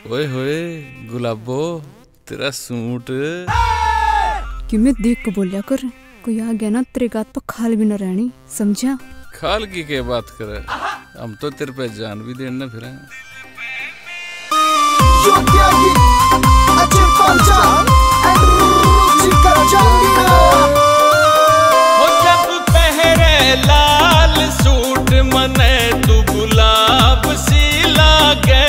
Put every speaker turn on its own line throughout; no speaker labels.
ओए होए गुलाबो तेरा सूट
कि मैं देख के बोलिया कर कोई आ गया ना तेरे गात पर खाल भी न रहनी समझा।
खाल की क्या बात करे, हम तो तेरे पे जान भी देना फिर
जब पहरे लाल सूट मने तू गुलाब सी लागे,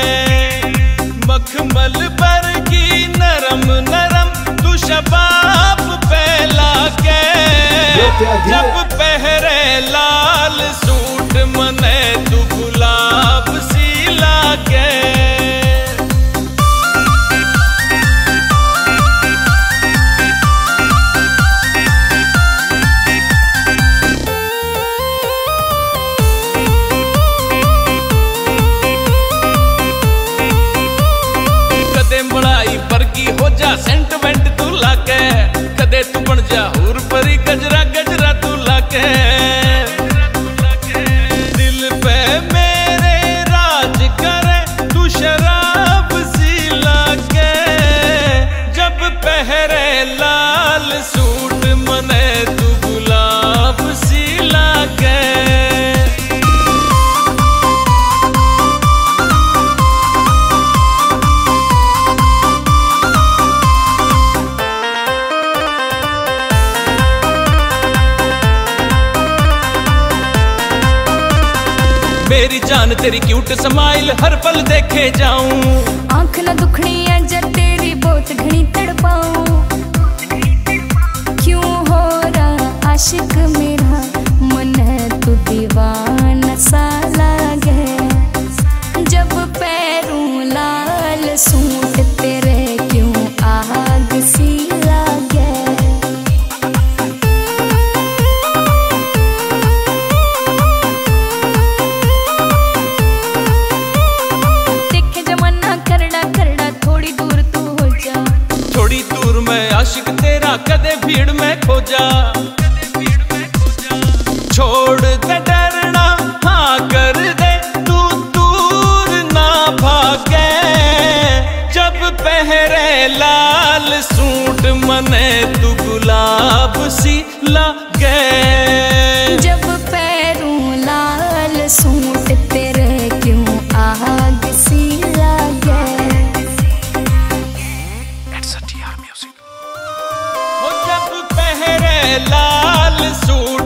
मखमल पर की नरम नरम तू शबाब पे लागे। जब पहरे लाल सूट मने तू गुलाब सी लागे। बड़ाई परगी हो जा सेंटिमेंट तू लाके, कदे तू बन जा हूर परी गजरा गजरा तू लाके। दिल पे मेरे राज करे तू शराब सी लाके। जब पहरे लाल सूट मने तू गुलाब सी लाके। मेरी जान तेरी क्यूट स्माइल हर पल देखे जाऊं।
आंख न दुखनी है जब तेरी बहुत घनी तड़पाऊं। क्यों हो रहा आशिक मेरा मन है तू दीवाना सा लागे। जब पैरूं लाल सूट तेरे क्यों आग सी लागे।
आशिक तेरा कदे भीड़ में खो जा। छोड़ दे डरना हाँ कर दे तू दूर ना भागे। जब पहरे लाल सूट मने तू गुलाब सी लागे।
जब पैरूं लाल सूट तेरे क्यों आग सी लागे।
जब पहरे लाल सूट